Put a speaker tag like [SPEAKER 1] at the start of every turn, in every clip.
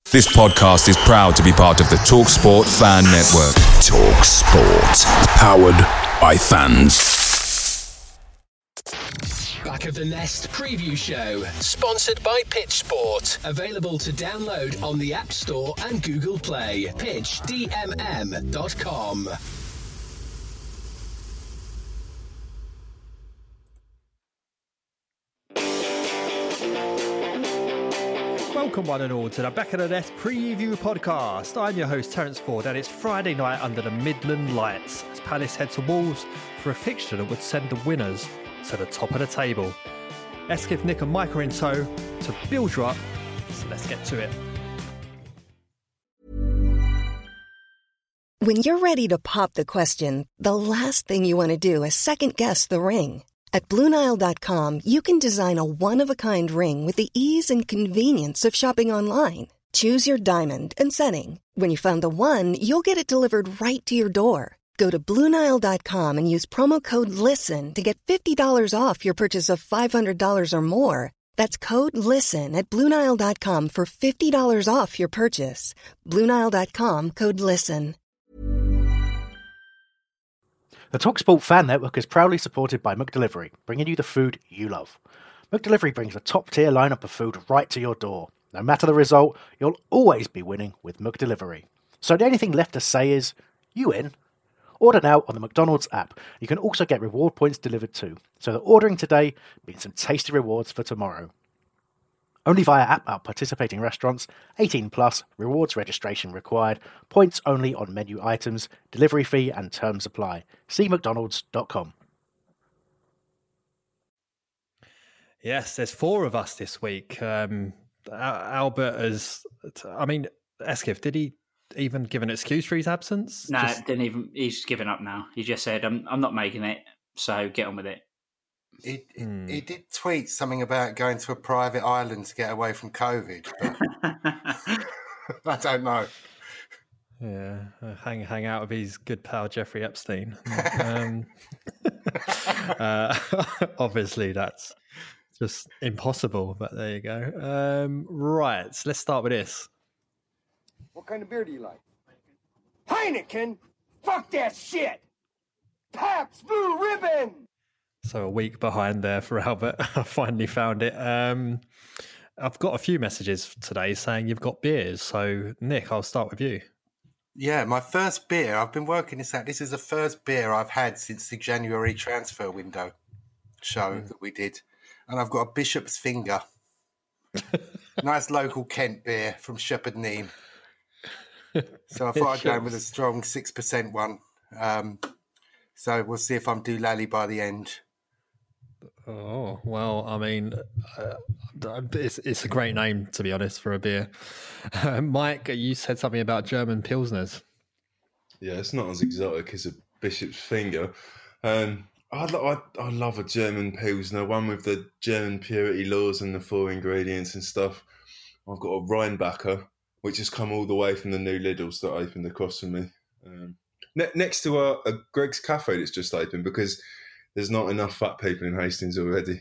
[SPEAKER 1] This podcast is proud to be part of the TalkSport Fan Network. TalkSport. Powered by fans.
[SPEAKER 2] Back of the Nest preview show. Sponsored by Pitch Sport. Available to download on the App Store and Google Play. PitchDMM.com.
[SPEAKER 3] Welcome one and all to the Back of the Nest preview podcast. I'm your host Terence Ford and it's Friday night under the Midland Lights as Palace head to Wolves for a fixture that would send the winners to the top of the table. Eskif, Nick and Mike are in tow to build you up, so let's get to it.
[SPEAKER 4] When you're ready to pop the question, the last thing you want to do is second guess the ring. At BlueNile.com, you can design a one-of-a-kind ring with the ease and convenience of shopping online. Choose your diamond and setting. When you find the one, you'll get it delivered right to your door. Go to BlueNile.com and use promo code LISTEN to get $50 off your purchase of $500 or more. That's code LISTEN at BlueNile.com for $50 off your purchase. BlueNile.com, code LISTEN.
[SPEAKER 5] The TalkSport Fan Network is proudly supported by McDelivery, bringing you the food you love. McDelivery brings a top-tier lineup of food right to your door. No matter the result, you'll always be winning with McDelivery. So the only thing left to say is, you in? Order now on the McDonald's app. You can also get reward points delivered too, so that ordering today means some tasty rewards for tomorrow. Only via app at participating restaurants, 18 plus, rewards registration required, points only on menu items, delivery fee and terms apply. See mcdonalds.com.
[SPEAKER 3] Yes, there's four of us this week. Albert is, Eskif, did he even give an excuse for his absence?
[SPEAKER 6] No, didn't even. He's given up now. He just said, I'm not making it, so get on with it.
[SPEAKER 7] He did tweet something about going to a private island to get away from COVID, but I don't know.
[SPEAKER 3] Yeah, hang out with his good pal Jeffrey Epstein. Obviously, that's just impossible, but there you go. Right, so let's start with this.
[SPEAKER 8] What kind of beer do you like? Heineken? Fuck that shit! Pabst Blue Ribbon!
[SPEAKER 3] So a week behind there for Albert. I finally found it. I've got a few messages today saying you've got beers. So, Nick, I'll start with you.
[SPEAKER 7] Yeah, my first beer, I've been working this out. This is the first beer I've had since the January transfer window show that we did. And I've got a Bishop's Finger. Nice local Kent beer from Shepherd Neame. So I thought I'd go with a strong 6% one. So we'll see if I'm doolally by the end.
[SPEAKER 3] Oh, well, I mean, it's a great name, to be honest, for a beer. Mike, you said something about German Pilsners.
[SPEAKER 9] Yeah, it's not as exotic as a Bishop's Finger. I love a German Pilsner, one with the German purity laws and the 4 ingredients and stuff. I've got a Rheinbacher, which has come all the way from the new Lidl's that opened across from me. Next to a Greg's Cafe that's just opened because there's not enough fat people in Hastings already.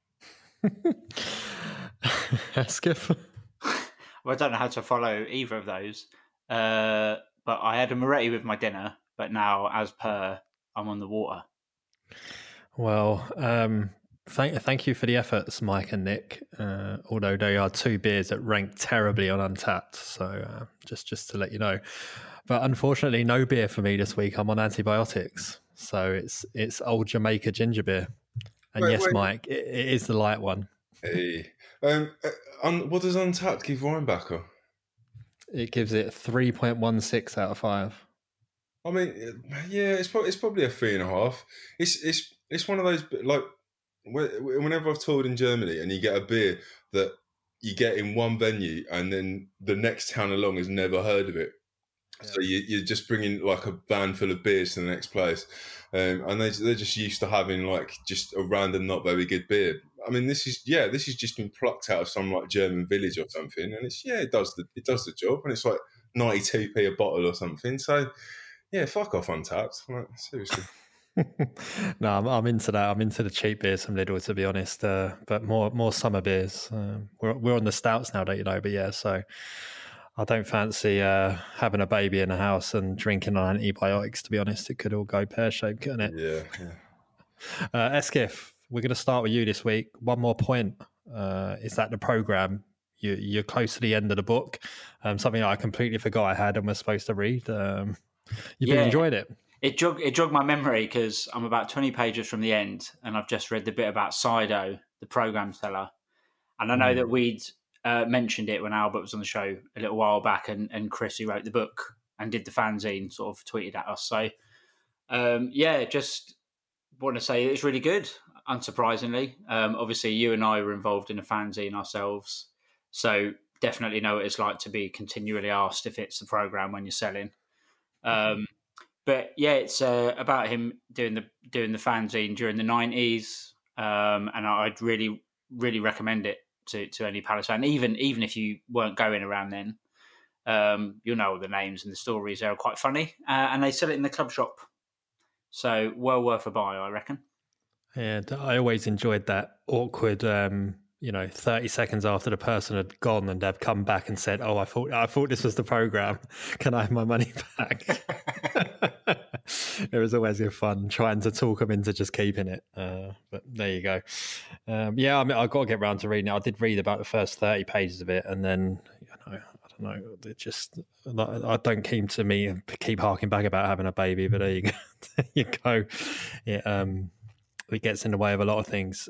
[SPEAKER 3] Skip.
[SPEAKER 6] Well, I don't know how to follow either of those. But I had a Moretti with my dinner, but now, as per, I'm on the water.
[SPEAKER 3] Well, thank you for the efforts, Mike and Nick. Although they are two beers that rank terribly on Untapped, so just to let you know. But unfortunately, no beer for me this week. I'm on antibiotics, so it's old Jamaica ginger beer. And wait. Mike, it is the light one.
[SPEAKER 9] Hey, what does Untapped give Rheinbacher?
[SPEAKER 3] It gives it 3.16 out of 5.
[SPEAKER 9] I mean, yeah, it's probably a 3.5. It's one of those, like, whenever I've toured in Germany and you get a beer that you get in one venue and then the next town along has never heard of it. Yeah. So you're just bringing like a van full of beers to the next place. And they're just used to having like just a random, not very good beer. I mean, this is just been plucked out of some like German village or something. And it does the job. And it's like 92p a bottle or something. So yeah, fuck off Untapped. Like, seriously.
[SPEAKER 3] No, I'm into that. I'm into the cheap beers from Lidl, to be honest. But more summer beers. We're on the stouts now, don't you know? But yeah, so I don't fancy having a baby in the house and drinking on antibiotics, to be honest. It could all go pear-shaped, couldn't it?
[SPEAKER 9] Yeah.
[SPEAKER 3] Eskif, we're going to start with you this week. One more point is that the programme, you're close to the end of the book, something I completely forgot I had and was supposed to read. You've been enjoying it?
[SPEAKER 6] It jogged my memory because I'm about 20 pages from the end and I've just read the bit about Sido, the programme seller. And I know that we'd mentioned it when Albert was on the show a little while back, and Chris, who wrote the book and did the fanzine, sort of tweeted at us. So, just want to say it's really good, unsurprisingly. Obviously, you and I were involved in a fanzine ourselves, so definitely know what it's like to be continually asked if it's the programme when you're selling. But yeah, it's about him doing the fanzine during the 90s, and I'd really, really recommend it to any Palace fan, even if you weren't going around then. You'll know all the names and the stories. They're quite funny, and they sell it in the club shop. So well worth a buy, I reckon.
[SPEAKER 3] Yeah, I always enjoyed that awkward, 30 seconds after the person had gone and they've come back and said, "Oh, I thought this was the programme. Can I have my money back?" It was always good fun trying to talk them into just keeping it. But there you go. I've got to get round to reading it. I did read about the first 30 pages of it, and then I don't know. It just I don't keep harking back about having a baby. But there you go. There you go. It gets in the way of a lot of things.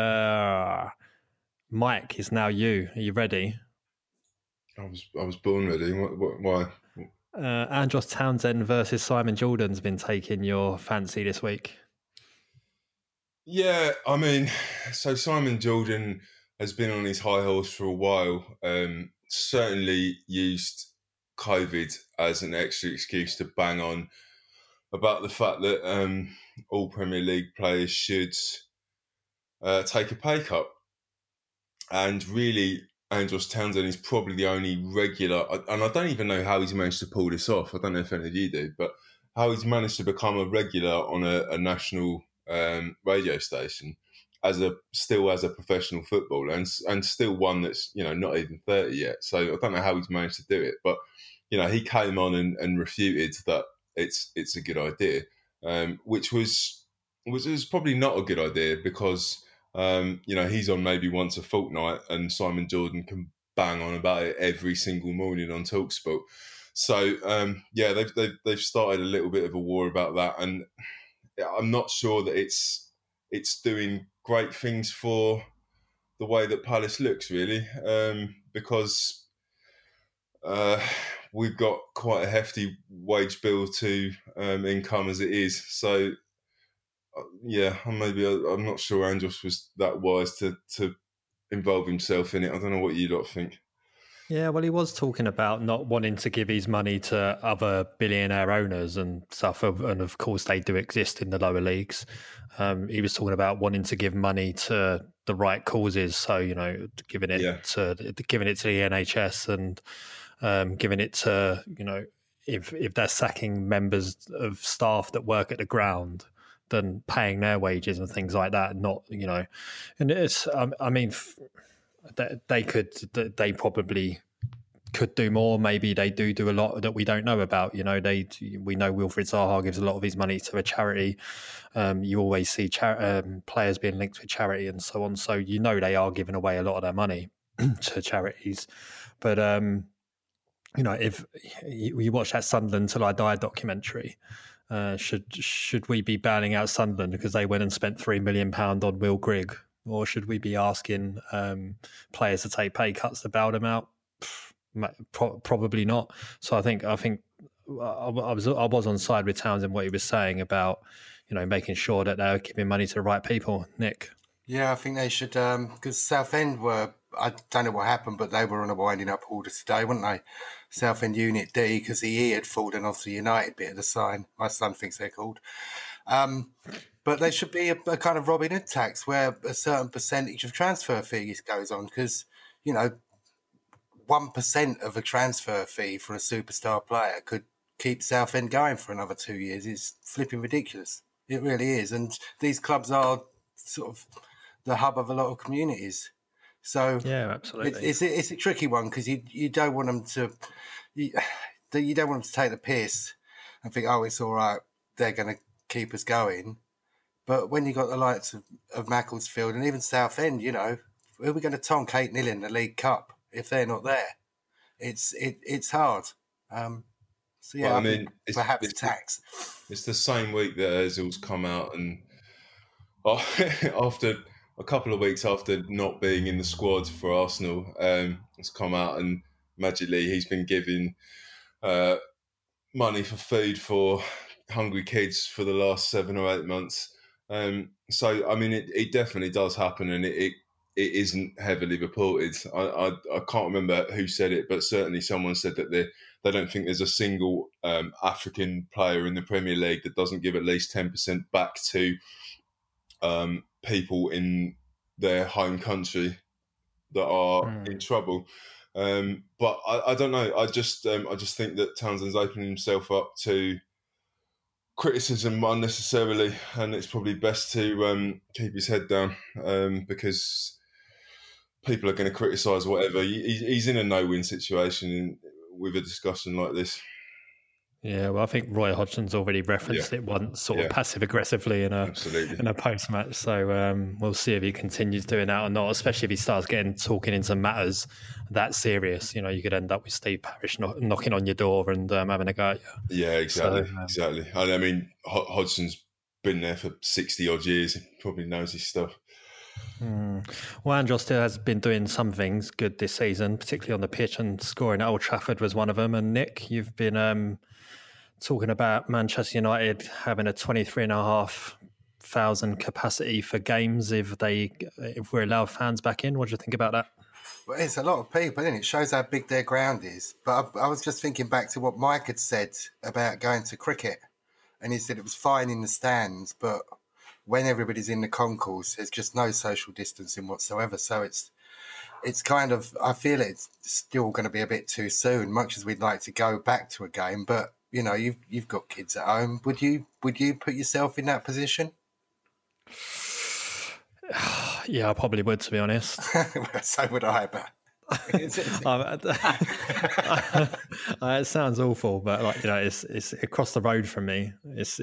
[SPEAKER 3] Mike, it's now you. Are you ready?
[SPEAKER 9] I was born ready. Why?
[SPEAKER 3] Andros Townsend versus Simon Jordan's been taking your fancy this week.
[SPEAKER 9] Yeah, I mean, so Simon Jordan has been on his high horse for a while. Certainly used COVID as an extra excuse to bang on about the fact that all Premier League players should take a pay cut. And really, Andros Townsend is probably the only regular, and I don't even know how he's managed to pull this off. I don't know if any of you do, but how he's managed to become a regular on a national radio station as a professional footballer, and still one that's not even 30 yet. So I don't know how he's managed to do it, but he came on and refuted that it's a good idea, which was probably not a good idea because. He's on maybe once a fortnight, and Simon Jordan can bang on about it every single morning on TalkSport. So they've started a little bit of a war about that, and I'm not sure that it's doing great things for the way that Palace looks, really, because we've got quite a hefty wage bill to income as it is. So. I'm not sure Andros was that wise to involve himself in it. I don't know what you lot think.
[SPEAKER 3] Yeah, well, he was talking about not wanting to give his money to other billionaire owners and stuff, and of course they do exist in the lower leagues. He was talking about wanting to give money to the right causes, so giving it to the NHS and giving it to if they're sacking members of staff that work at the ground. Than paying their wages and things like that, and it's. They probably could do more. Maybe they do a lot that we don't know about. We know Wilfried Zaha gives a lot of his money to a charity. You always see players being linked with charity and so on. So they are giving away a lot of their money to charities. But if you watch that Sunderland Till I Die documentary. Should we be bailing out Sunderland because they went and spent £3 million on Will Grigg, or should we be asking players to take pay cuts to bail them out? Probably not. So I think I was on side with Townsend what he was saying about making sure that they're giving money to the right people. Nick,
[SPEAKER 7] yeah, I think they should because Southend were. I don't know what happened, but they were on a winding up order today, weren't they? Southend Unit D, because the E had fallen off the United bit of the sign. My son thinks they're called. But there should be a kind of Robin Hood tax where a certain percentage of transfer fees goes on, because, 1% of a transfer fee for a superstar player could keep Southend going for another 2 years. It's flipping ridiculous. It really is. And these clubs are sort of the hub of a lot of communities. So
[SPEAKER 3] yeah, absolutely.
[SPEAKER 7] It's a tricky one because you don't want them to you don't want them to take the piss and think, oh, it's all right, they're going to keep us going. But when you got the likes of Macclesfield and even Southend, who are we going to tonk 8-0 in the League Cup if they're not there? It's hard. So yeah,
[SPEAKER 9] well,
[SPEAKER 7] I mean, perhaps tax.
[SPEAKER 9] It's the same week that Ozil's come out and after a couple of weeks after not being in the squad for Arsenal, has come out and magically he's been giving money for food for hungry kids for the last 7 or 8 months. So, I mean, it definitely does happen, and it isn't heavily reported. I can't remember who said it, but certainly someone said that they don't think there's a single African player in the Premier League that doesn't give at least 10% back to people in their home country that are in trouble. But I don't know. I just think that Townsend's opening himself up to criticism unnecessarily, and it's probably best to keep his head down because people are going to criticise whatever. He's in a no-win situation with a discussion like this.
[SPEAKER 3] Yeah, well, I think Roy Hodgson's already referenced it once, sort of passive-aggressively in a post-match. So we'll see if he continues doing that or not, especially if he starts talking into matters that serious. You could end up with Steve Parish knocking on your door and having a go at you.
[SPEAKER 9] Yeah, exactly. Exactly. I mean, Hodgson's been there for 60-odd years. He probably knows his stuff.
[SPEAKER 3] Well, Andros still has been doing some things good this season, particularly on the pitch, and scoring at Old Trafford was one of them. And Nick, you've been talking about Manchester United having a 23,500 capacity for games if we allow fans back in. What do you think about that?
[SPEAKER 7] Well, it's a lot of people, isn't it? It shows how big their ground is. But I was just thinking back to what Mike had said about going to cricket, and he said it was fine in the stands, but when everybody's in the concourse, there's just no social distancing whatsoever. So it's kind of, I feel it's still going to be a bit too soon, much as we'd like to go back to a game. But you've got kids at home. Would you put yourself in that position?
[SPEAKER 3] Yeah, I probably would, to be honest.
[SPEAKER 7] So would I, but
[SPEAKER 3] it sounds awful, but it's across the road from me. It's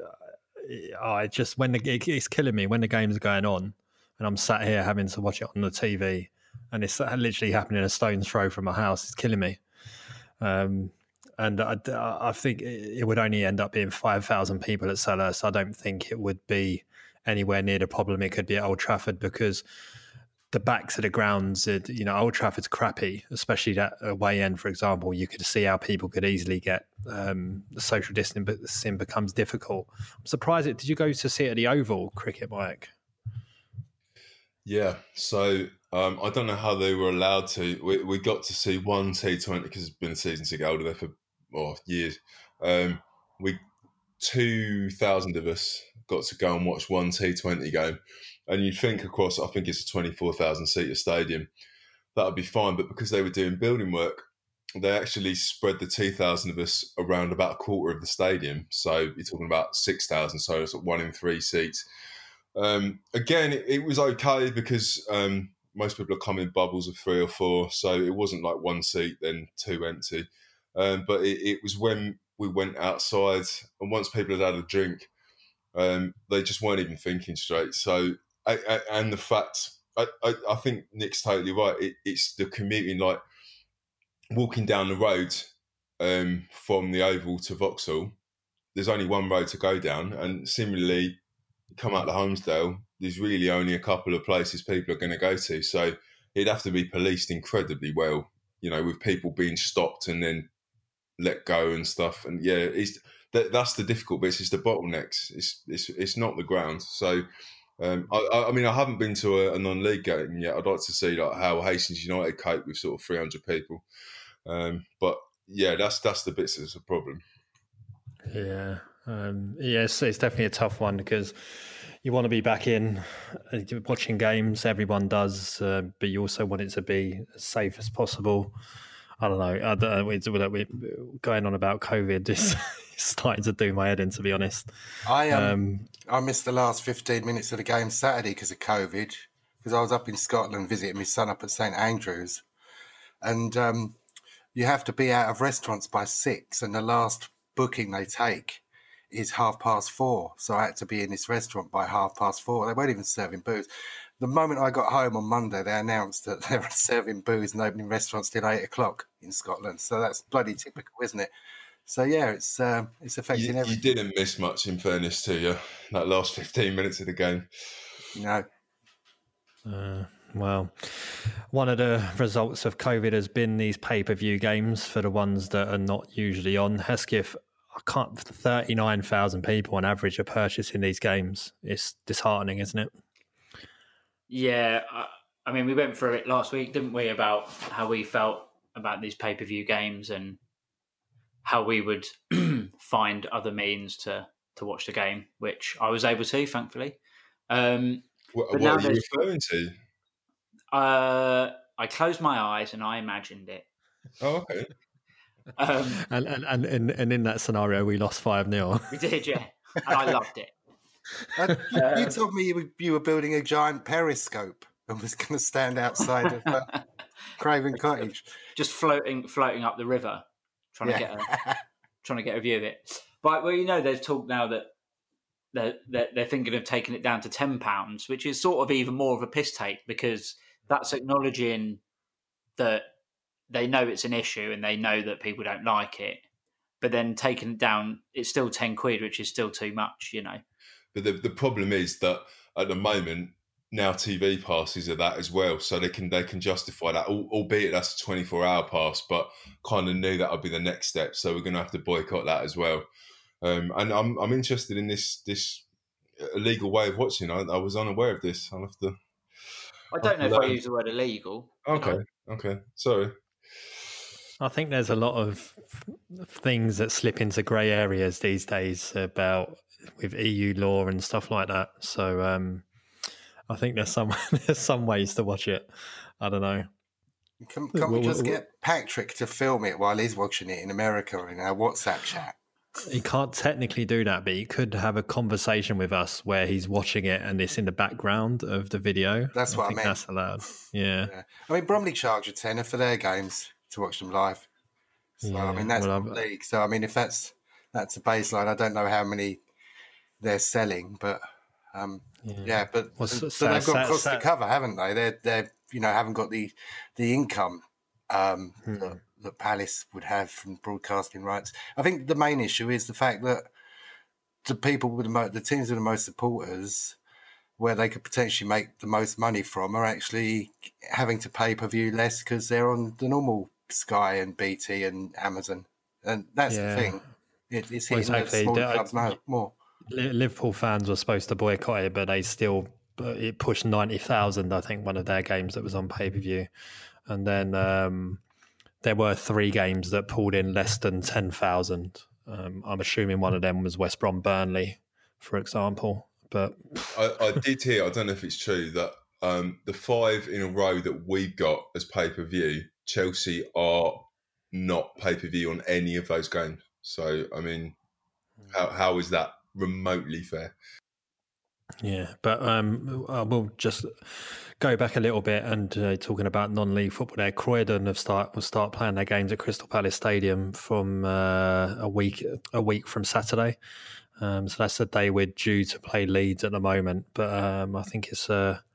[SPEAKER 3] killing me when the game's going on and I'm sat here having to watch it on the TV, and it's literally happening a stone's throw from my house. It's killing me. And I think it would only end up being 5,000 people at Selhurst. I don't think it would be anywhere near the problem it could be at Old Trafford, because the backs of the grounds, Old Trafford's crappy, especially that away end, for example. You could see how people could easily get the social distancing becomes difficult. I'm surprised did you go to see it at the Oval cricket, Mike?
[SPEAKER 9] Yeah, so I don't know how they were allowed to. We got to see one T20 because it's been a season ticket holder there for years. 2,000 of us got to go and watch one T20 game. And you'd think across, I think it's a 24,000 seater stadium, that would be fine. But because they were doing building work, they actually spread the 2,000 of us around about a quarter of the stadium. So you're talking about 6,000, so it's 1 in 3 seats. Again, it was okay because most people are coming in bubbles of 3 or 4, so it wasn't like 1 seat, then 2 empty. But it was when we went outside, and once people had had a drink, they just weren't even thinking straight. So, and the fact, I think Nick's totally right. It's the commuting, like walking down the road from the Oval to Vauxhall. There's only one road to go down, and similarly, you come out to Holmesdale, there's really only a couple of places people are going to go to. So it'd have to be policed incredibly well, with people being stopped and then let go and stuff. And yeah, that's the difficult bit. It's the bottlenecks. It's not the ground. So I mean, I haven't been to a non-league game yet. I'd like to see how Hastings United cope with sort of 300 people. But yeah, that's the bits that's a problem.
[SPEAKER 3] Yeah. Yes, it's definitely a tough one because you want to be back in watching games. Everyone does, but you also want it to be as safe as possible. I don't know. We're going on about COVID. It's starting to do my head in, to be honest.
[SPEAKER 7] I missed the last 15 minutes of the game Saturday because of COVID. because I was up in Scotland visiting my son up at St Andrews, and you have to be out of restaurants by 6, and the last booking they take is 4:30. So I had to be in this restaurant by 4:30. They weren't even serving booze. The moment I got home on Monday, they announced that they were serving booze and opening restaurants till 8 o'clock in Scotland. So that's bloody typical, isn't it? So yeah, it's affecting everything.
[SPEAKER 9] You didn't miss much, in fairness to you, that last 15 minutes of the game.
[SPEAKER 7] No.
[SPEAKER 3] Well, one of the results of COVID has been these pay-per-view games for the ones that are not usually on. Hesketh, 39,000 people on average are purchasing these games. It's disheartening, isn't it?
[SPEAKER 6] Yeah, I mean, we went through it last week, didn't we, about how we felt about these pay-per-view games and how we would find other means to watch the game, which I was able to, thankfully.
[SPEAKER 9] What are you referring to?
[SPEAKER 6] I closed my eyes and I imagined it.
[SPEAKER 9] Oh, okay.
[SPEAKER 3] And in that scenario, we lost 5-0.
[SPEAKER 6] We did, yeah. And I loved it.
[SPEAKER 7] You told me you were building a giant periscope and was going to stand outside of Craven Cottage,
[SPEAKER 6] just floating up the river, trying to get a view of it. But there's talk now that they're thinking of taking it down to £10, which is sort of even more of a piss take, because that's acknowledging that they know it's an issue and they know that people don't like it, but then taking it down, it's still £10, which is still too much, But
[SPEAKER 9] the problem is that at the moment, now TV passes are that as well, so they can justify that, albeit that's a 24-hour pass, but kind of knew that would be the next step, so we're going to have to boycott that as well. And I'm interested in this illegal way of watching. I was unaware of this. I'll have to.
[SPEAKER 6] I don't know if I use the word illegal.
[SPEAKER 9] Okay. Sorry.
[SPEAKER 3] I think there's a lot of things that slip into grey areas these days with EU law and stuff like that. So I think there's some ways to watch it. I don't know.
[SPEAKER 7] Can't we just get Patrick to film it while he's watching it in America in our WhatsApp chat?
[SPEAKER 3] He can't technically do that, but he could have a conversation with us where he's watching it and it's in the background of the video.
[SPEAKER 7] That's what I meant.
[SPEAKER 3] That's allowed. Yeah.
[SPEAKER 7] I mean, Bromley charge a tenner for their games to watch them live. So, yeah, I mean, that's the league. So, I mean, if that's a baseline, I don't know how many they're selling, but but so they've got costs to cover, haven't they? They're haven't got the income that Palace would have from broadcasting rights. I think the main issue is the fact that the people with the teams with the most supporters, where they could potentially make the most money from, are actually having to pay per view less because they're on the normal Sky and BT and Amazon, and that's the thing. It's hitting the small clubs more.
[SPEAKER 3] Liverpool fans were supposed to boycott it, but it pushed 90,000. I think one of their games that was on pay per view, and then there were 3 games that pulled in less than 10,000. I'm assuming one of them was West Brom Burnley, for example. But
[SPEAKER 9] I did hear, I don't know if it's true, that the 5 in a row that we got as pay-per-view, Chelsea are not pay-per-view on any of those games. So, I mean, how is that remotely fair?
[SPEAKER 3] Yeah, but we'll just go back a little bit and talking about non-league football there. Croydon will start playing their games at Crystal Palace Stadium from a week from Saturday. So that's the day we're due to play Leeds at the moment. But I think it's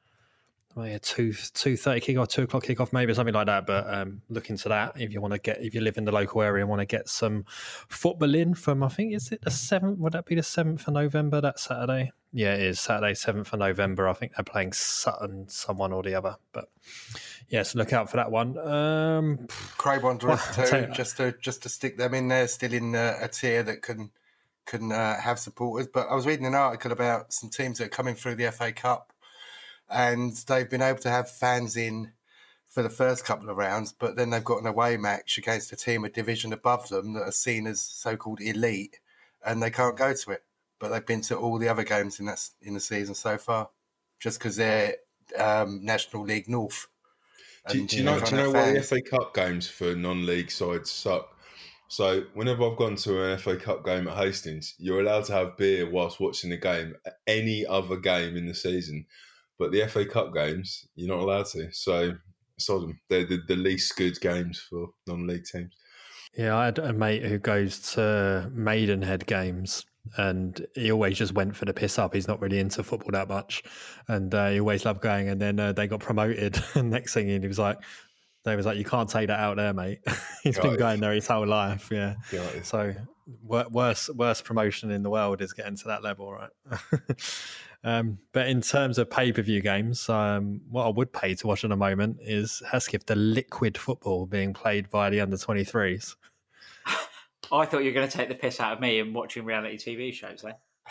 [SPEAKER 3] 2:30 kickoff, 2 o'clock kickoff, maybe something like that. But look into that if you live in the local area and want to get some football in from, I think, is it the 7th? Would that be the 7th of November? That Saturday? Yeah, it is Saturday, 7th of November. I think they're playing Sutton, someone or the other. But yes, look out for that one.
[SPEAKER 7] Craven too, just to stick them in there, still in a tier that can have supporters. But I was reading an article about some teams that are coming through the FA Cup, and they've been able to have fans in for the first couple of rounds, but then they've got an away match against a team a division above them that are seen as so-called elite, and they can't go to it. But they've been to all the other games in the season so far, just because they're National League North.
[SPEAKER 9] Do you know why the FA Cup games for non-league sides suck? So whenever I've gone to an FA Cup game at Hastings, you're allowed to have beer whilst watching the game. Any other game in the season, but the FA Cup games, you're not allowed to. So, sod them. They're the least good games for non-league teams.
[SPEAKER 3] Yeah, I had a mate who goes to Maidenhead games, and he always just went for the piss up. He's not really into football that much, and he always loved going. And then they got promoted, and next thing he was like, they was like, you can't take that out there, mate. He's been going there his whole life. Yeah. So worst promotion in the world is getting to that level, right? But in terms of pay-per-view games, what I would pay to watch at the moment is Hesketh, the liquid football being played by the under-23s.
[SPEAKER 6] I thought you were going to take the piss out of me and watching reality TV shows,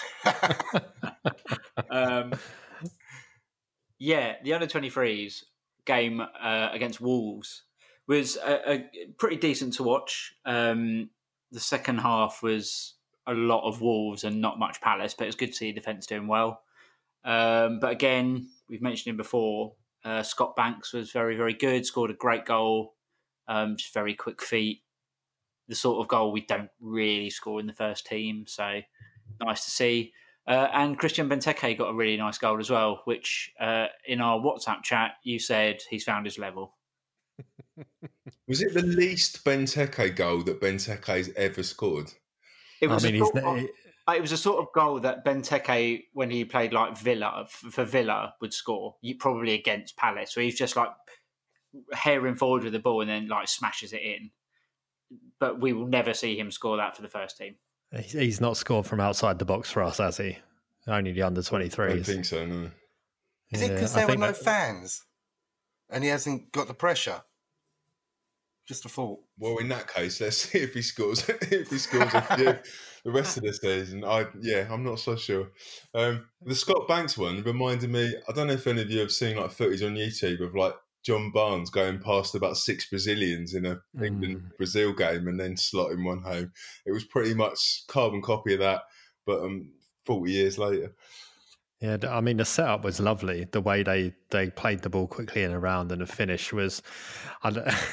[SPEAKER 6] Yeah, the under-23s game against Wolves was a pretty decent to watch. The second half was a lot of Wolves and not much Palace, but it's good to see defence doing well. But again, we've mentioned him before. Scott Banks was very, very good, scored a great goal, just very quick feet. The sort of goal we don't really score in the first team, so nice to see. And Christian Benteke got a really nice goal as well, which in our WhatsApp chat, you said he's found his level.
[SPEAKER 9] Was it the least Benteke goal that Benteke's ever scored?
[SPEAKER 6] It was a sort of goal that Benteke, when he played like for Villa, would score. Probably against Palace, where he's just like herring forward with the ball and then like smashes it in. But we will never see him score that for the first team.
[SPEAKER 3] He's not scored from outside the box for us, has he? Only the under-23s.
[SPEAKER 9] I don't think so, no.
[SPEAKER 7] Is it because there were no fans and he hasn't got the pressure? Just a thought.
[SPEAKER 9] Well, in that case, let's see if he scores. If he scores a few the rest of the season, I'm not so sure. The Scott Banks one reminded me. I don't know if any of you have seen like footage on YouTube of like John Barnes going past about 6 Brazilians in a England-Brazil game and then slotting one home. It was pretty much carbon copy of that, but 40 years later.
[SPEAKER 3] Yeah, I mean, the setup was lovely. The way they played the ball quickly and around, and the finish was, I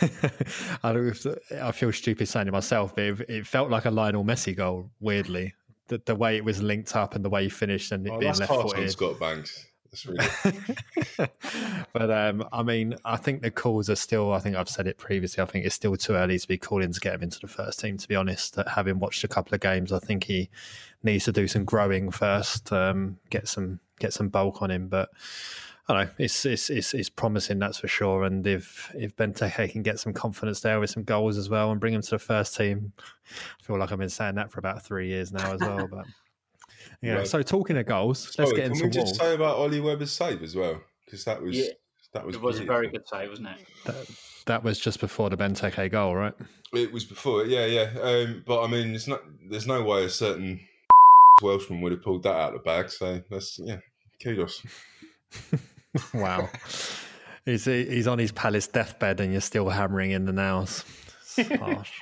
[SPEAKER 3] feel stupid saying it myself, but it felt like a Lionel Messi goal, weirdly. The way it was linked up and the way he finished and it being left-footed.
[SPEAKER 9] On Scott Banks. Really...
[SPEAKER 3] But I mean, I think the calls are still, I think I've said it previously, I think it's still too early to be calling to get him into the first team, to be honest. Having watched a couple of games, I think he needs to do some growing first, get some bulk on him. But I don't know, it's promising, that's for sure. And if Benteke can get some confidence there with some goals as well and bring him to the first team, I feel like I've been saying that for about 3 years now as well. But yeah, right. So talking of goals, let's get into
[SPEAKER 9] Can we just say about Ollie Webber's save as well? Because that was
[SPEAKER 6] it was a very good save, wasn't it?
[SPEAKER 3] That was just before the Benteke goal, right?
[SPEAKER 9] It was before, yeah. But I mean, there's no way a certain Welshman would have pulled that out of the bag. So that's kudos.
[SPEAKER 3] Wow, he's on his Palace deathbed, and you're still hammering in the nails. It's harsh.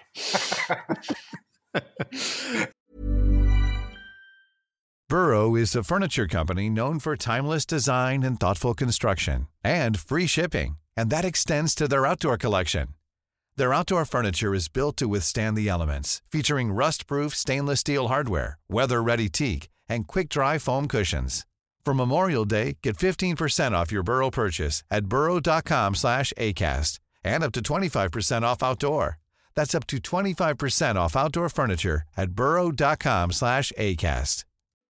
[SPEAKER 10] Burrow is a furniture company known for timeless design and thoughtful construction, and free shipping, and that extends to their outdoor collection. Their outdoor furniture is built to withstand the elements, featuring rust-proof stainless steel hardware, weather-ready teak, and quick-dry foam cushions. For Memorial Day, get 15% off your Burrow purchase at burrow.com/ACAST, and up to 25% off outdoor. That's up to 25% off outdoor furniture at burrow.com/ACAST.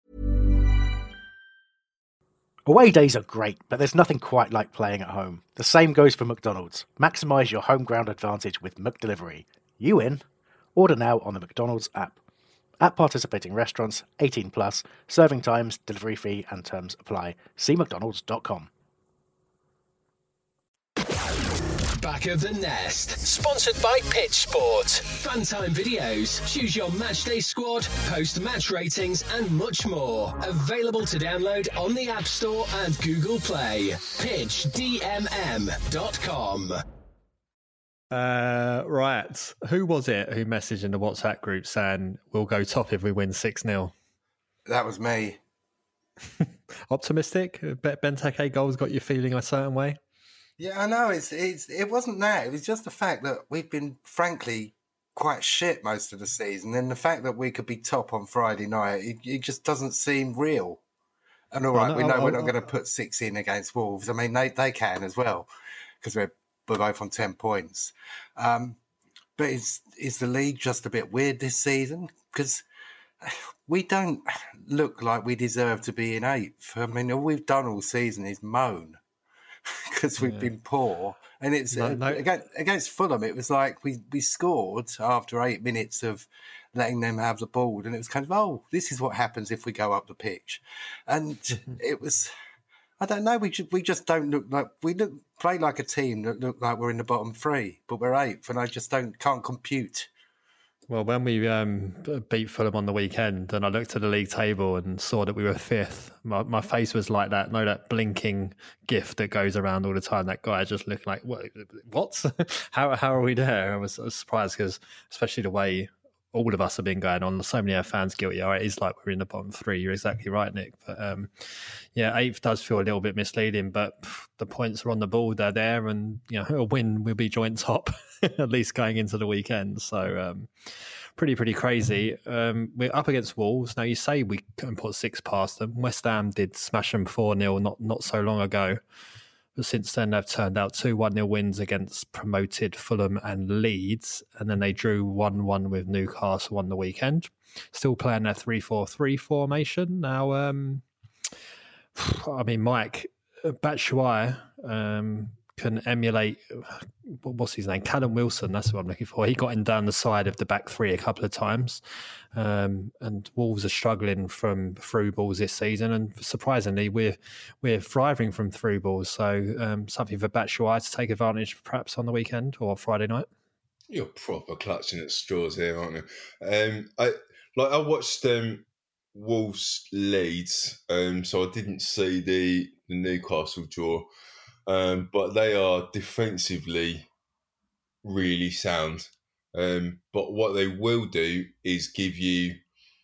[SPEAKER 5] Away days are great, but there's nothing quite like playing at home. The same goes for McDonald's. Maximise your home ground advantage with McDelivery. You in? Order now on the McDonald's app. At participating restaurants, 18 plus, serving times, delivery fee and terms apply. See mcdonalds.com.
[SPEAKER 2] Back of the Nest, sponsored by Pitch Sport. Funtime videos, choose your matchday squad, post-match ratings and much more. Available to download on the App Store and Google Play. pitchdmm.com.
[SPEAKER 3] Right. Who was it who messaged in the WhatsApp group saying we'll go top if we win 6-0?
[SPEAKER 7] That was me.
[SPEAKER 3] Optimistic? Benteke goals got you feeling a certain way?
[SPEAKER 7] Yeah, I know. It wasn't that. It was just the fact that we've been, frankly, quite shit most of the season. And the fact that we could be top on Friday night, it just doesn't seem real. And all right, we know we're not going to put 6 in against Wolves. I mean, they can as well because we're both on 10 points. But is the league just a bit weird this season? Because we don't look like we deserve to be in 8th. I mean, all we've done all season is moan because we've been poor. And it's against Fulham, it was like we scored after 8 minutes of letting them have the ball. And it was kind of, oh, this is what happens if we go up the pitch. And it was, I don't know, we just don't look like, play like a team that look like we're in the bottom 3, but we're 8th. And I just can't compute.
[SPEAKER 3] Well, when we beat Fulham on the weekend and I looked at the league table and saw that we were 5th, my face was like that, that blinking gif that goes around all the time. That guy just looked like, what? How are we there? I was surprised because especially the way all of us have been going on, so many of our fans guilty. It is like we're in the bottom 3. You're exactly right, Nick. But 8th does feel a little bit misleading, but the points are on the board. They're there, and a win will be joint top, at least going into the weekend. So pretty crazy. We're up against Wolves. Now, you say we couldn't put 6 past them. West Ham did smash them 4-0 not so long ago. But since then, they've turned out 2 1-0 wins against promoted Fulham and Leeds. And then they drew 1-1 with Newcastle on the weekend. Still playing their 3-4-3 formation. Now, I mean, Mike, Batshuayi can emulate, what's his name? Callum Wilson, that's what I'm looking for. He got him down the side of the back 3 a couple of times. And Wolves are struggling from through balls this season. And surprisingly, we're thriving from through balls. So something for Batshuayi to take advantage perhaps on the weekend or Friday night.
[SPEAKER 9] You're proper clutching at straws here, aren't you? I watched Wolves Leeds, so I didn't see the Newcastle draw. But they are defensively really sound. But what they will do is give you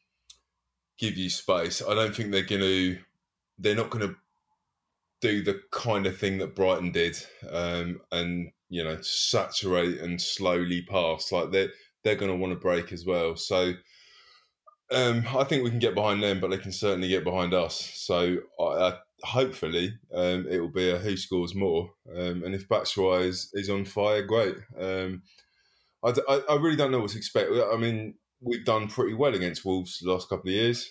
[SPEAKER 9] space. I don't think they're not going to do the kind of thing that Brighton did, and saturate and slowly pass. Like they're going to want to break as well. So I think we can get behind them, but they can certainly get behind us. So hopefully it will be a who scores more, and if Batshuayi is on fire, great. I really don't know what to expect. I mean, we've done pretty well against Wolves the last couple of years,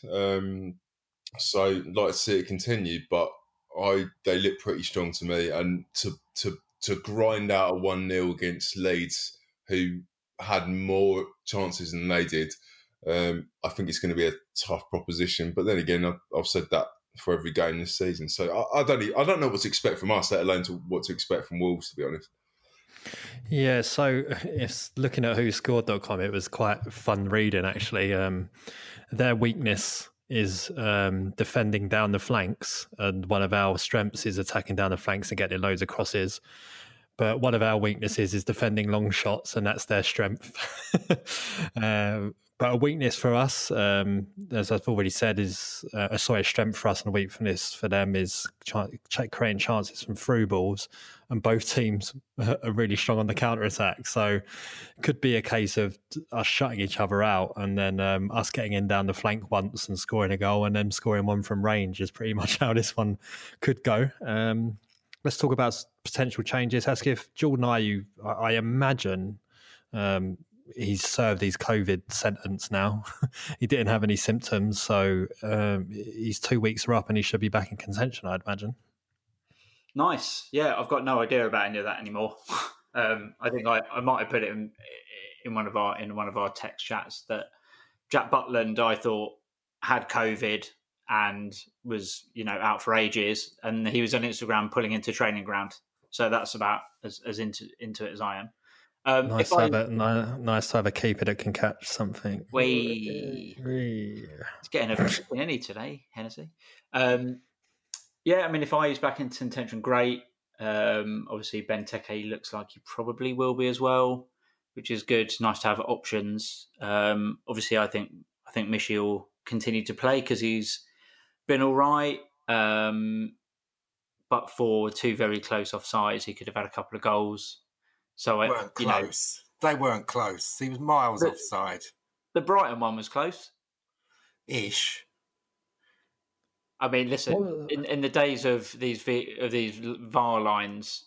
[SPEAKER 9] so I'd like to see it continue, but they look pretty strong to me, and to grind out a 1-0 against Leeds, who had more chances than they did, I think it's going to be a tough proposition. But then again, I've said that for every game this season, so I don't know what to expect from us, let alone what to expect from Wolves, to be honest.
[SPEAKER 3] Yeah, so it's looking at whoscored.com, it was quite fun reading actually. Their weakness is defending down the flanks, and one of our strengths is attacking down the flanks and getting loads of crosses. But one of our weaknesses is defending long shots, and that's their strength. But a weakness for us, as I've already said, is a strength for us and a weakness for them is creating chances from through balls. And both teams are really strong on the counter-attack. So it could be a case of us shutting each other out and then us getting in down the flank once and scoring a goal and then scoring one from range is pretty much how this one could go. Let's talk about potential changes. Hesketh, Jordan Ayew, I imagine he's served his COVID sentence now. He didn't have any symptoms, so he's 2 weeks up and he should be back in contention, I'd imagine.
[SPEAKER 6] Nice. Yeah, I've got no idea about any of that anymore. I think I might have put it in one of our text chats that Jack Butland, I thought, had COVID and was out for ages, and he was on Instagram pulling into training ground. So that's about as into it as I am.
[SPEAKER 3] Nice to have a keeper that can catch something.
[SPEAKER 6] It's getting a in any today, Hennessy. Yeah, I mean, if I use back into contention, great. Obviously, Benteke looks like he probably will be as well, which is good. It's nice to have options. Obviously, I think Michy will continue to play because he's been all right. But for 2 very close offsides, he could have had a couple of goals. So
[SPEAKER 7] they weren't close. They weren't close. He was miles offside.
[SPEAKER 6] The Brighton one was close.
[SPEAKER 7] Ish.
[SPEAKER 6] I mean, listen, in the days of these VAR lines,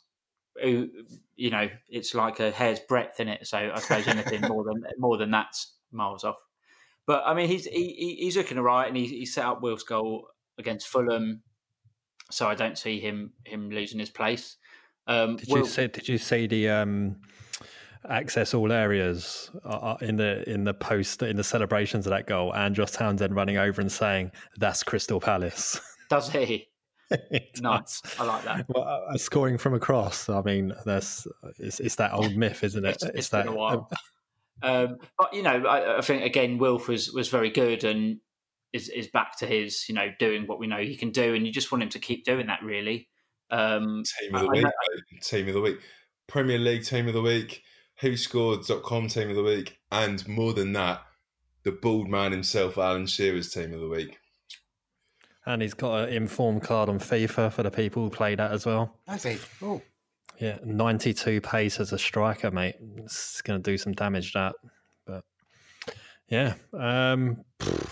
[SPEAKER 6] it's like a hair's breadth in it. So I suppose anything more than that's miles off. But I mean, he's looking all right, and he set up Will's goal against Fulham, so I don't see him losing his place.
[SPEAKER 3] Did you see the access all areas in the celebrations of that goal? Andros Townsend running over and saying, "That's Crystal Palace."
[SPEAKER 6] Does he? Nice. I like that.
[SPEAKER 3] Well, scoring from across. I mean, it's that old myth, isn't it?
[SPEAKER 6] It's been a while. But I think again, Wilf was very good and is back to his doing what we know he can do, and you just want him to keep doing that. Really,
[SPEAKER 9] team of the week, Premier League team of the week, WhoScored.com team of the week, and more than that, the bald man himself, Alan Shearer's team of the week.
[SPEAKER 3] And he's got an informed card on FIFA for the people who play that as well.
[SPEAKER 7] Has he? Oh.
[SPEAKER 3] Yeah, 92 pace as a striker, mate. It's going to do some damage, that. But, yeah. I mean,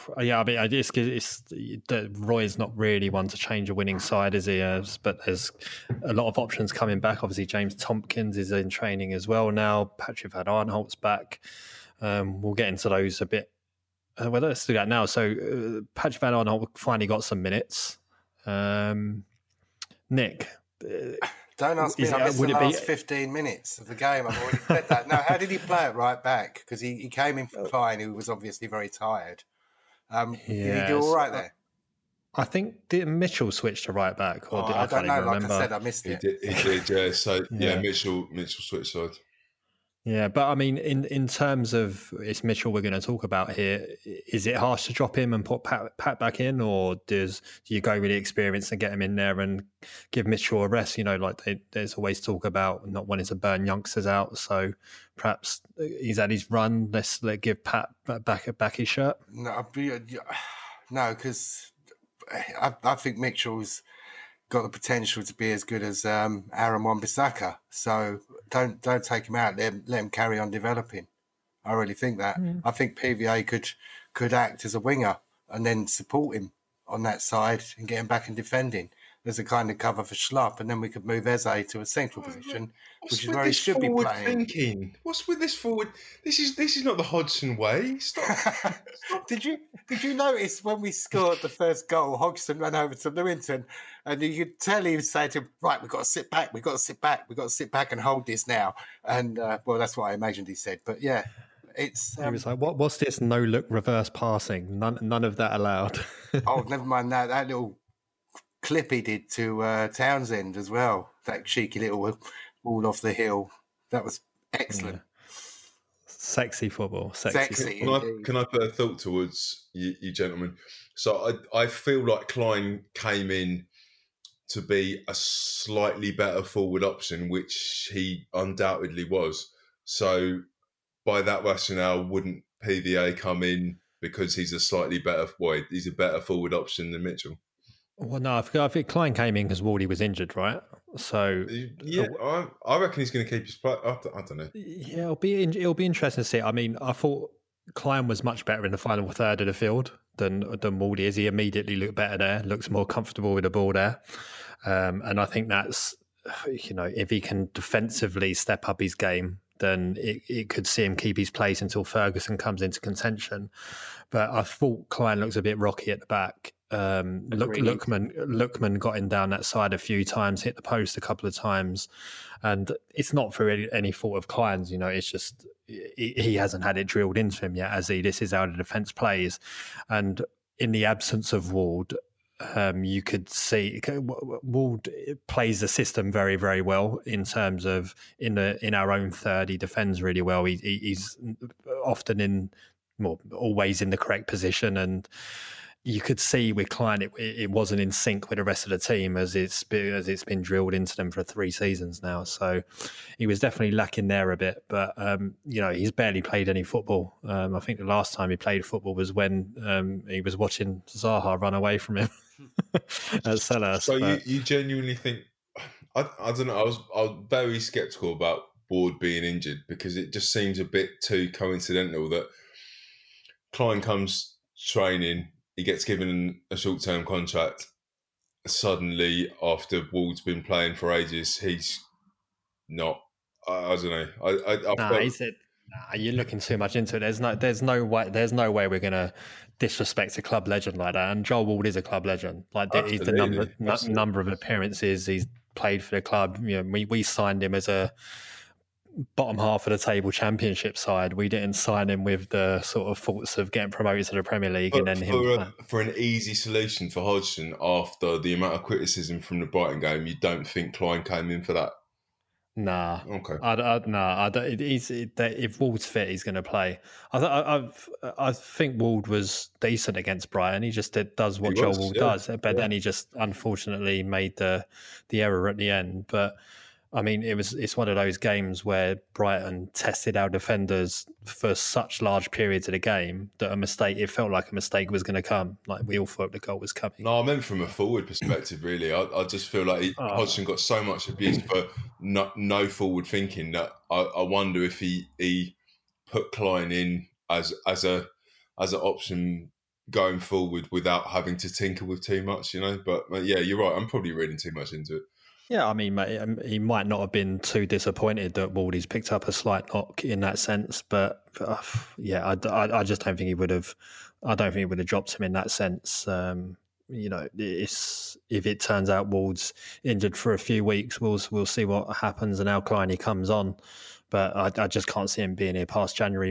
[SPEAKER 3] Roy's not really one to change a winning side, is he? But there's a lot of options coming back. Obviously, James Tompkins is in training as well now. Patrick Van Aanholt's back. We'll get into those a bit. Well, let's do that now. So, Patrick Van Aanholt finally got some minutes. Nick,
[SPEAKER 7] don't ask me. I missed the last 15 minutes of the game. I've already said that. Now, how did he play it right back? Because he came in for Klein, who was obviously very tired. Did he do all right there?
[SPEAKER 3] I think did Mitchell switch to right back? Or
[SPEAKER 7] I don't know. Like I said, I missed it.
[SPEAKER 9] He did, yeah. So, Mitchell switched sides.
[SPEAKER 3] Yeah, but I mean, in terms of it's Mitchell we're going to talk about here, is it harsh to drop him and put Pat back in, or do you go with the experience and get him in there and give Mitchell a rest? There's always talk about not wanting to burn youngsters out, so perhaps he's had his run. Let's give Pat back his shirt.
[SPEAKER 7] No, because I think Mitchell's got the potential to be as good as Aaron Wan-Bissaka. So don't take him out. Let him carry on developing. I really think that. I think PVA could act as a winger and then support him on that side and get him back in defending. There's a kind of cover for Schlupp, and then we could move Eze to a central position, which is where he should be playing.
[SPEAKER 9] Thinking? What's with this forward? This is not the Hodgson way. Stop.
[SPEAKER 7] Did you notice when we scored the first goal, Hodgson ran over to Lewington, and you could tell he was saying to him, "Right, we've got to sit back. We've got to sit back. We've got to sit back and hold this now." And that's what I imagined he said. But yeah, it's.
[SPEAKER 3] He was like, "What's this no-look reverse passing? None of that allowed."
[SPEAKER 7] Oh, never mind that. That little clip he did to Townsend as well. That cheeky little ball off the hill. That was excellent. Yeah.
[SPEAKER 3] Sexy football. Sexy.
[SPEAKER 9] Can I put a thought towards you gentlemen? So I feel like Klein came in to be a slightly better forward option, which he undoubtedly was. So by that rationale, wouldn't PVA come in because he's a slightly better he's a better forward option than Mitchell?
[SPEAKER 3] Well, no, I think Klein came in because Wardy was injured, right? So
[SPEAKER 9] yeah, I reckon he's going to keep his play. I don't know.
[SPEAKER 3] Yeah, it'll be interesting to see. I mean, I thought Klein was much better in the final third of the field than Wardy is. He immediately looked better there, looks more comfortable with the ball there, and I think that's if he can defensively step up his game, then it could see him keep his place until Ferguson comes into contention. But I thought Klein looks a bit rocky at the back. Lookman got him down that side a few times, hit the post a couple of times, and it's not for any fault of Klein's. It's just he hasn't had it drilled into him yet. This is how the defence plays, and in the absence of Ward, you could see Ward plays the system very, very well in terms of in our own third. He defends really well. He's often always in the correct position, and you could see with Klein it wasn't in sync with the rest of the team as it's been drilled into them for 3 seasons now. So he was definitely lacking there a bit. But he's barely played any football. I think the last time he played football was when he was watching Zaha run away from him at Selhurst.
[SPEAKER 9] So you genuinely think? I don't know. I was very sceptical about Ward being injured because it just seems a bit too coincidental that Klein comes training. he gets given a short-term contract. Suddenly, after Ward's been playing for ages, he's not. I don't know.
[SPEAKER 3] He said, "You're looking too much into it. There's no way we're gonna disrespect a club legend like that." And Joel Ward is a club legend. Like he's the number of appearances he's played for the club. You know, we signed him as a bottom half of the table championship side. We didn't sign him with the sort of thoughts of getting promoted to the Premier League.
[SPEAKER 9] But
[SPEAKER 3] and then
[SPEAKER 9] for an easy solution for Hodgson after the amount of criticism from the Brighton game, you don't think Klein came in for that?
[SPEAKER 3] Nah.
[SPEAKER 9] Okay.
[SPEAKER 3] If Ward's fit, he's going to play. I think Ward was decent against Brighton. He just does what Joel Ward does, but then he just unfortunately made the error at the end. But I mean, it's one of those games where Brighton tested our defenders for such large periods of the game that it felt like a mistake was going to come. Like we all thought the goal was coming.
[SPEAKER 9] No, I meant from a forward perspective, really. I just feel like Hodgson got so much abuse for no forward thinking that I wonder if he put Klein in as an option going forward without having to tinker with too much, you know. But yeah, you're right. I'm probably reading too much into it.
[SPEAKER 3] Yeah, I mean, he might not have been too disappointed that Wardy's picked up a slight knock in that sense, but yeah, I just don't think he would have. I don't think he would have dropped him in that sense. You know, if it turns out Ward's injured for a few weeks, we'll see what happens and how Klein he comes on. But I just can't see him being here past January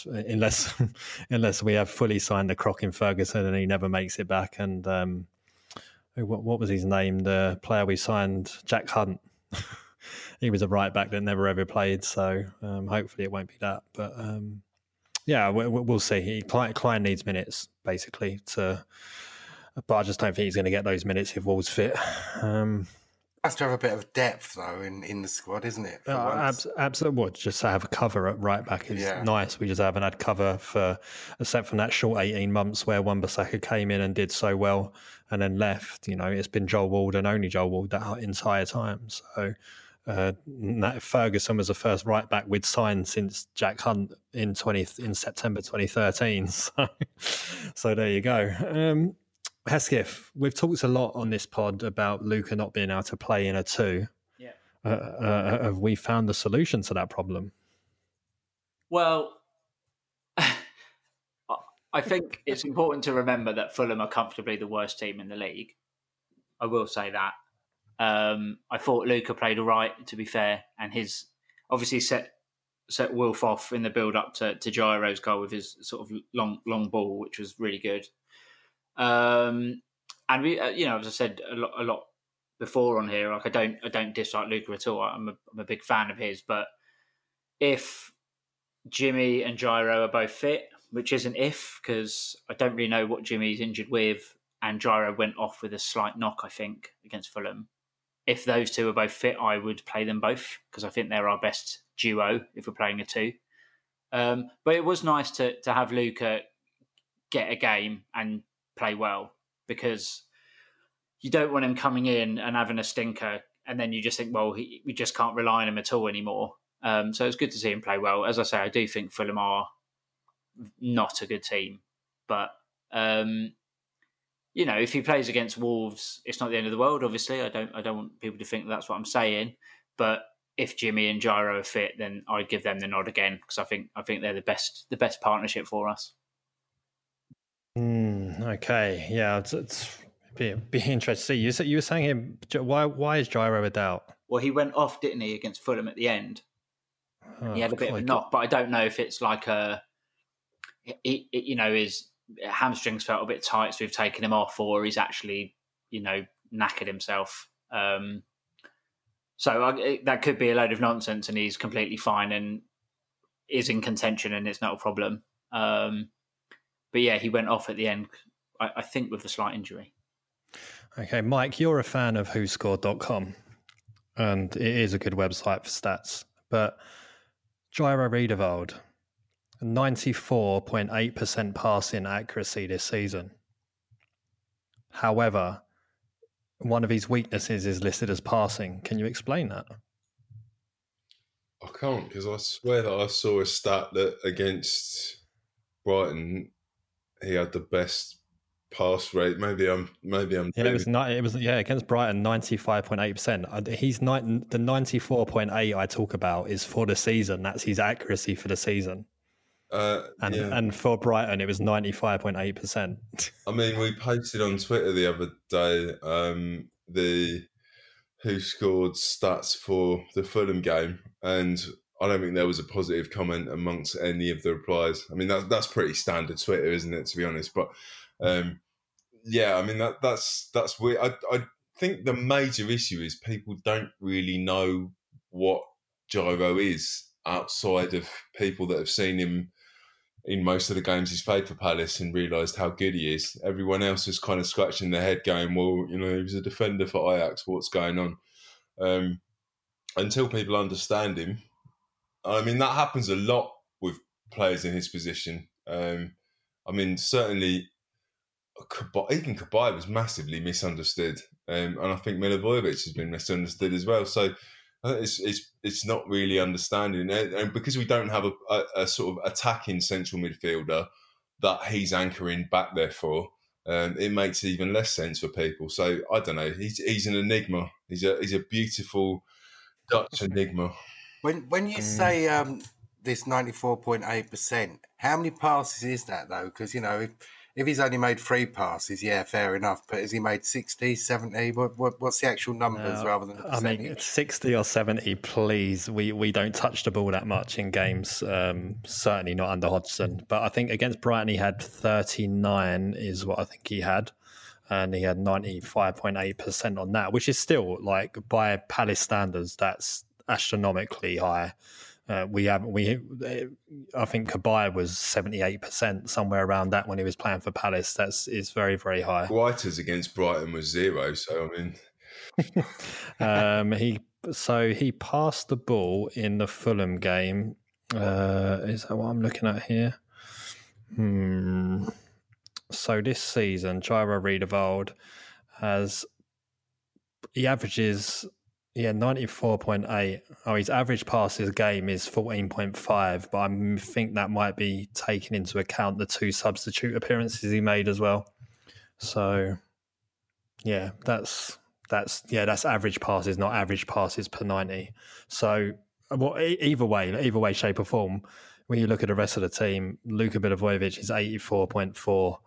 [SPEAKER 3] unless we have fully signed the Croc in Ferguson and he never makes it back. And what was his name? The player we signed, Jack Hunt. He was a right back that never ever played. So hopefully it won't be that. But yeah, we'll see. Klein needs minutes basically but I just don't think he's going to get those minutes if Ward's fit.
[SPEAKER 7] Has to have a bit of depth though in the squad, isn't it?
[SPEAKER 3] Absolutely. Just to have a cover at right back is nice. We just haven't had cover except from that short 18 months where Wan-Bissaka came in and did so well and then left. You know, it's been Joel Ward and only Joel Ward that entire time. So Ferguson was the first right back we'd signed since Jack Hunt in September 2013. So there you go. Hesketh, we've talked a lot on this pod about Luca not being able to play in a 2.
[SPEAKER 6] Yeah.
[SPEAKER 3] Have we found the solution to that problem?
[SPEAKER 6] Well, I think it's important to remember that Fulham are comfortably the worst team in the league. I will say that. I thought Luca played all right, to be fair, and his obviously set Wolf off in the build-up to Gyro's goal with his sort of long ball, which was really good. And we, as I said a lot before on here, like I don't dislike Luca at all. I'm a big fan of his, but if Jimmy and Gyro are both fit, which is an if, because I don't really know what Jimmy's injured with, and Gyro went off with a slight knock, I think, against Fulham. If those two are both fit, I would play them both because I think they're our best duo if we're playing a 2. But it was nice to have Luca get a game and play well, because you don't want him coming in and having a stinker and then you just think, well, we just can't rely on him at all anymore. So it's good to see him play well. As I say, I do think Fulham are not a good team, but if he plays against Wolves, it's not the end of the world. Obviously, I don't want people to think that's what I'm saying. But if Jimmy and Gyro are fit, then I'd give them the nod again, because I think they're the best partnership for us.
[SPEAKER 3] Okay, yeah, it's be interesting. You were saying him. Why is Gyro a doubt?
[SPEAKER 6] Well, he went off, didn't he, against Fulham at the end? He had a bit of a knock, but I don't know if it's like his hamstrings felt a bit tight, so we've taken him off, or he's actually, knackered himself. So that could be a load of nonsense, and he's completely fine and is in contention, and it's not a problem. But yeah, he went off at the end, I think, with a slight injury. Okay,
[SPEAKER 3] Mike, you're a fan of WhoScored.com, and it is a good website for stats. But Gyro Riedewald, 94.8% passing accuracy this season. However, one of his weaknesses is listed as passing. Can you explain that?
[SPEAKER 9] I can't, because I swear that I saw a stat that against Brighton, he had the best pass rate. Maybe I'm.
[SPEAKER 3] Yeah, it was against Brighton 95.8%. He's the 94.8 I talk about is for the season. That's his accuracy for the season. And for Brighton, it was 95.8%.
[SPEAKER 9] I mean, we posted on Twitter the other day the who scored stats for the Fulham game, and I don't think there was a positive comment amongst any of the replies. I mean, that's pretty standard Twitter, isn't it? To be honest, but yeah, I mean that's weird. I think the major issue is people don't really know what Gyro is outside of people that have seen him in most of the games he's played for Palace and realised how good he is. Everyone else is kind of scratching their head going, well, he was a defender for Ajax, what's going on? Until people understand him. I mean, that happens a lot with players in his position. I mean, certainly, even Kabay was massively misunderstood. And I think Milivojevic has been misunderstood as well. So it's not really understanding. And because we don't have a sort of attacking central midfielder that he's anchoring back there for, it makes even less sense for people. So I don't know. He's an enigma. He's a beautiful Dutch enigma.
[SPEAKER 7] When you say this 94.8%, how many passes is that though? Because if he's only made 3 passes, yeah, fair enough. But has he made 60, 70? What's the actual numbers rather than the percentage?
[SPEAKER 3] I mean, 60 or 70, please. We don't touch the ball that much in games, certainly not under Hodgson. But I think against Brighton he had 39 is what I think he had. And he had 95.8% on that, which is still, like, by Palace standards, that's astronomically high. I think Kabay was 78%, somewhere around that when he was playing for Palace. Is very, very high.
[SPEAKER 9] Whiters against Brighton was 0, so I mean,
[SPEAKER 3] he passed the ball in the Fulham game. Is that what I'm looking at here? So this season, Gyro Riedewald averages 94.8. Oh, his average passes game is 14.5, but I think that might be taking into account the 2 substitute appearances he made as well. So, yeah, that's average passes, not average passes per 90. So, well, either way, shape or form, when you look at the rest of the team, Luka Milivojevic is 84.4.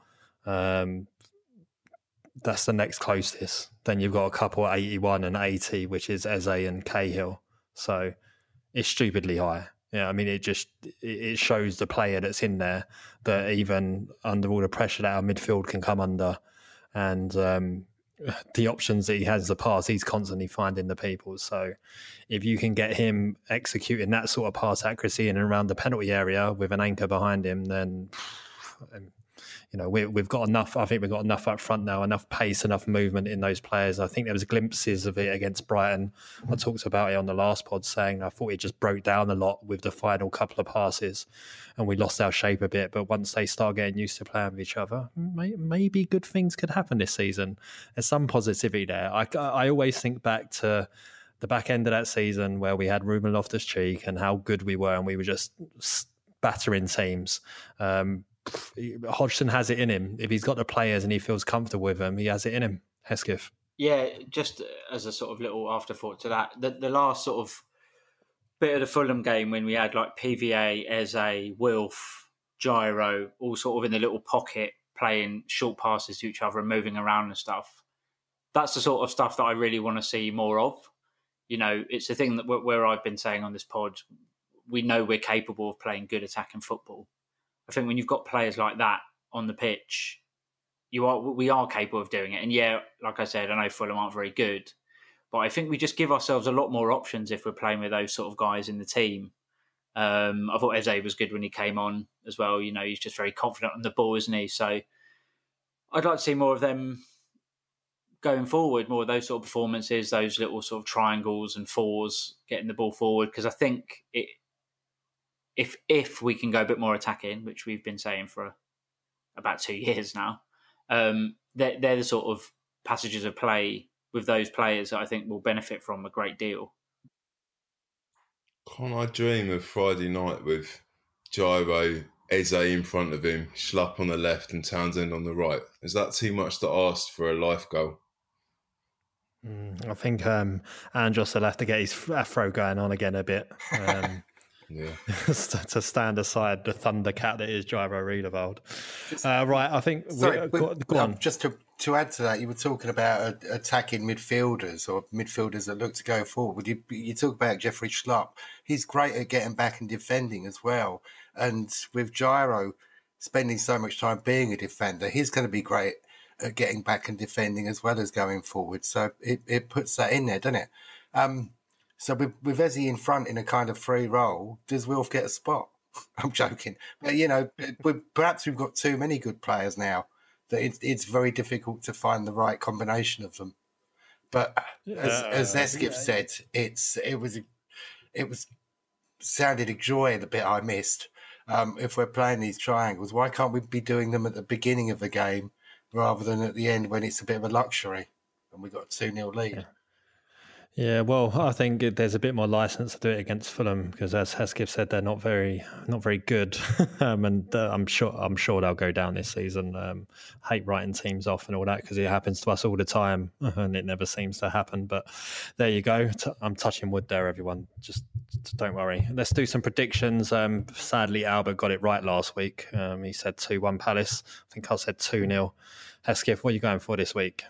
[SPEAKER 3] That's the next closest. Then you've got a couple at 81 and 80, which is Eze and Cahill. So it's stupidly high. Yeah, I mean, it shows the player that's in there that even under all the pressure that our midfield can come under, and the options that he has to pass, he's constantly finding the people. So if you can get him executing that sort of pass accuracy in and around the penalty area with an anchor behind him, then we've got enough. I think we've got enough up front now, enough pace, enough movement in those players. I think there was glimpses of it against Brighton. I talked about it on the last pod, saying I thought it just broke down a lot with the final couple of passes, and we lost our shape a bit. But once they start getting used to playing with each other, maybe good things could happen this season. There's some positivity there. I always think back to the back end of that season where we had Ruben Loftus-Cheek and how good we were, and we were just battering teams. Hodgson has it in him. If he's got the players and he feels comfortable with them, he has it in him. Hesketh.
[SPEAKER 6] Yeah, just as a sort of little afterthought to that, the last sort of bit of the Fulham game when we had like PVA, Eze, Wilf, Gyro, all sort of in the little pocket playing short passes to each other and moving around and stuff. That's the sort of stuff that I really want to see more of. It's the thing that where I've been saying on this pod, we know we're capable of playing good attacking football. I think when you've got players like that on the pitch, we are capable of doing it. And yeah, like I said, I know Fulham aren't very good, but I think we just give ourselves a lot more options if we're playing with those sort of guys in the team. I thought Eze was good when he came on as well. He's just very confident on the ball, isn't he? So I'd like to see more of them going forward, more of those sort of performances, those little sort of triangles and fours, getting the ball forward, because I think if we can go a bit more attacking, which we've been saying for about 2 years now, they're the sort of passages of play with those players that I think will benefit from a great deal.
[SPEAKER 9] Can't I dream of Friday night with Gyro, Eze in front of him, Schlupp on the left and Townsend on the right. Is that too much to ask for a life goal?
[SPEAKER 3] I think Andros will have to get his afro going on again a bit. To stand aside the Thundercat that is Jairo Riedewald. Right, I think... go on.
[SPEAKER 7] Just to add to that, you were talking about attacking midfielders or midfielders that look to go forward. You talk about Jeffrey Schlupp. He's great at getting back and defending as well. And with Jairo spending so much time being a defender, he's going to be great at getting back and defending as well as going forward. So it puts that in there, doesn't it? So with Eze in front in a kind of free role, does Wilf get a spot? I'm joking. But, perhaps we've got too many good players now that it's very difficult to find the right combination of them. But as Eskip said, it was sounded a joy, the bit I missed. If we're playing these triangles, why can't we be doing them at the beginning of the game rather than at the end when it's a bit of a luxury and we've got a 2-0 lead?
[SPEAKER 3] Yeah, well, I think there's a bit more license to do it against Fulham because, as Hesketh said, they're not very good, and I'm sure they'll go down this season. Hate writing teams off and all that because it happens to us all the time, and it never seems to happen. But there you go. I'm touching wood there, everyone. Just don't worry. Let's do some predictions. Sadly, Albert got it right last week. He said 2-1 Palace. I think I said 2-0. Hesketh, what are you going for this week?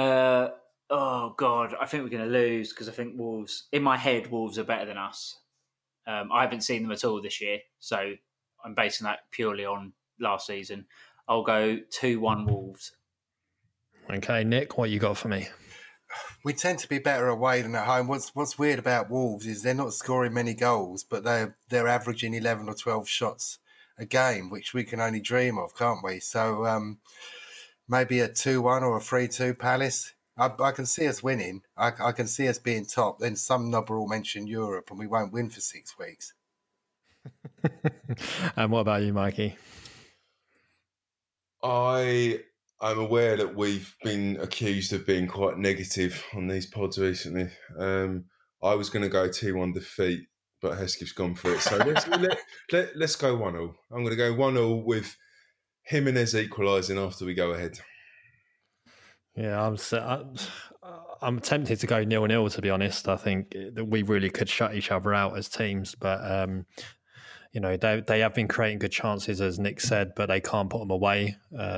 [SPEAKER 6] Oh, God, I think we're going to lose because I think Wolves, in my head, Wolves are better than us. I haven't seen them at all this year, so I'm basing that purely on last season. I'll go 2-1 Wolves.
[SPEAKER 3] Okay, Nick, what you got for me?
[SPEAKER 7] We tend to be better away than at home. What's weird about Wolves is they're not scoring many goals, but they're averaging 11 or 12 shots a game, which we can only dream of, can't we? So maybe a 2-1 or a 3-2 Palace. I can see us winning. I can see us being top. Then some knobber will mention Europe and we won't win for 6 weeks.
[SPEAKER 3] And what about you, Mikey?
[SPEAKER 9] I am aware that we've been accused of being quite negative on these pods recently. I was going to go 2-1 defeat, but Hesketh's gone for it. So let's go 1-0. I'm going to go 1-0 with Jimenez equalising after we go ahead.
[SPEAKER 3] Yeah, I'm tempted to go 0-0, to be honest. I think that we really could shut each other out as teams, but they have been creating good chances, as Nick said, but they can't put them away.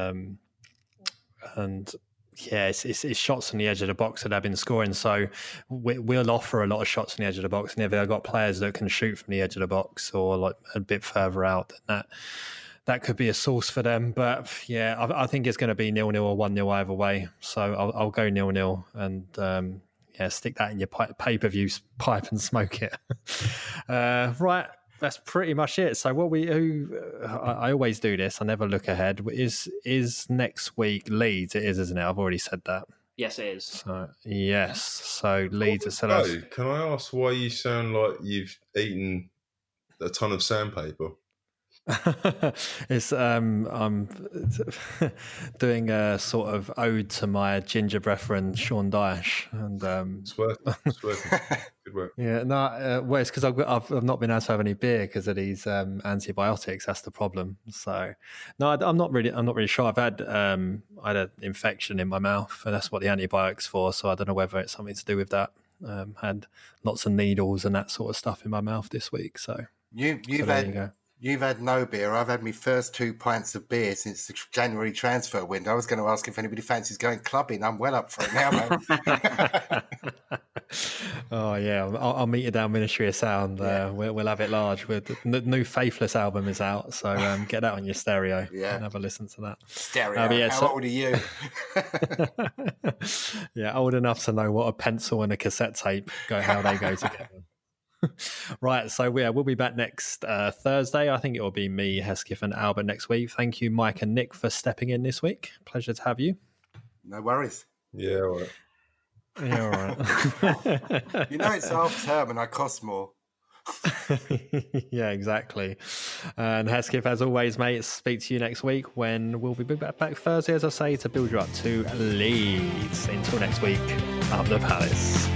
[SPEAKER 3] And yeah, it's shots on the edge of the box that they've been scoring. So we'll offer a lot of shots on the edge of the box, and if they've got players that can shoot from the edge of the box or like a bit further out than that. That could be a source for them. But yeah, I think it's going to be 0-0 or 1-0 either way. So I'll go 0-0 and stick that in your pay-per-view pipe and smoke it. Right, that's pretty much it. So I always do this. I never look ahead. Is next week Leeds? It is, isn't it? I've already said that.
[SPEAKER 6] Yes, it is.
[SPEAKER 3] So yes. So Leeds are selling.
[SPEAKER 9] Can I ask why you sound like you've eaten a ton of sandpaper?
[SPEAKER 3] It's I'm doing a sort of ode to my ginger brethren Sean Dyche, and
[SPEAKER 9] it's working. Good work.
[SPEAKER 3] Yeah, no, well, it's because I've not been able to have any beer because of these antibiotics. That's the problem. So no, I'm not really sure. I had an infection in my mouth, and that's what the antibiotics for. So I don't know whether it's something to do with that. Had lots of needles and that sort of stuff in my mouth this week. So
[SPEAKER 7] You've had no beer. I've had my first 2 pints of beer since the January transfer window. I was going to ask if anybody fancies going clubbing. I'm well up for it now, mate.
[SPEAKER 3] Oh, yeah. I'll meet you down Ministry of Sound. Yeah. We'll have it large. The new Faithless album is out, so get that on your stereo and have a listen to that.
[SPEAKER 7] Stereo? How old are you?
[SPEAKER 3] Yeah, old enough to know what a pencil and a cassette tape how they go together. Right, so we'll be back next Thursday. I think it will be me, Hesketh, and Albert next week. Thank you, Mike and Nick, for stepping in this week. Pleasure to have you.
[SPEAKER 7] No worries.
[SPEAKER 9] Yeah, all right.
[SPEAKER 3] Yeah, all right.
[SPEAKER 7] It's half term and I cost more.
[SPEAKER 3] Yeah, exactly. And Hesketh, as always, mate, speak to you next week when we'll be back Thursday, as I say, to build you up to Leeds. Until next week, up the Palace.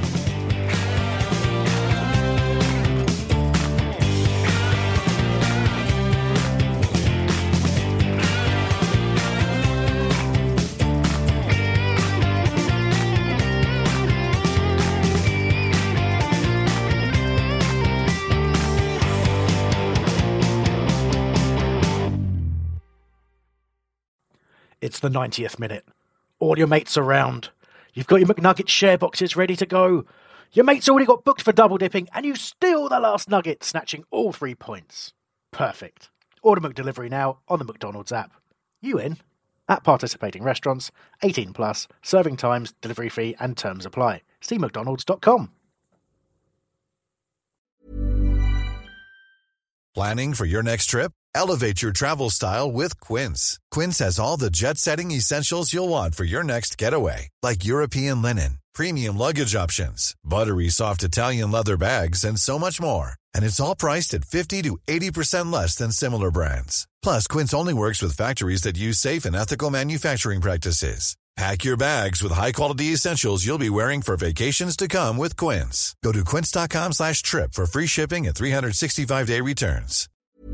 [SPEAKER 5] It's the 90th minute. All your mates are round. You've got your McNugget share boxes ready to go. Your mate's already got booked for double dipping, and you steal the last nugget, snatching all 3 points. Perfect. Order McDelivery now on the McDonald's app. You in? At participating restaurants, 18 plus, serving times, delivery fee, and terms apply. See mcdonalds.com.
[SPEAKER 10] Planning for your next trip? Elevate your travel style with Quince. Quince has all the jet-setting essentials you'll want for your next getaway, like European linen, premium luggage options, buttery soft Italian leather bags, and so much more. And it's all priced at 50 to 80% less than similar brands. Plus, Quince only works with factories that use safe and ethical manufacturing practices. Pack your bags with high-quality essentials you'll be wearing for vacations to come with Quince. Go to quince.com/trip for free shipping and 365-day returns.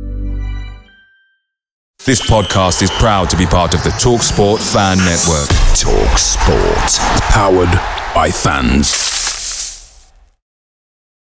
[SPEAKER 1] This podcast is proud to be part of the TalkSport Fan Network. TalkSport. Powered by fans.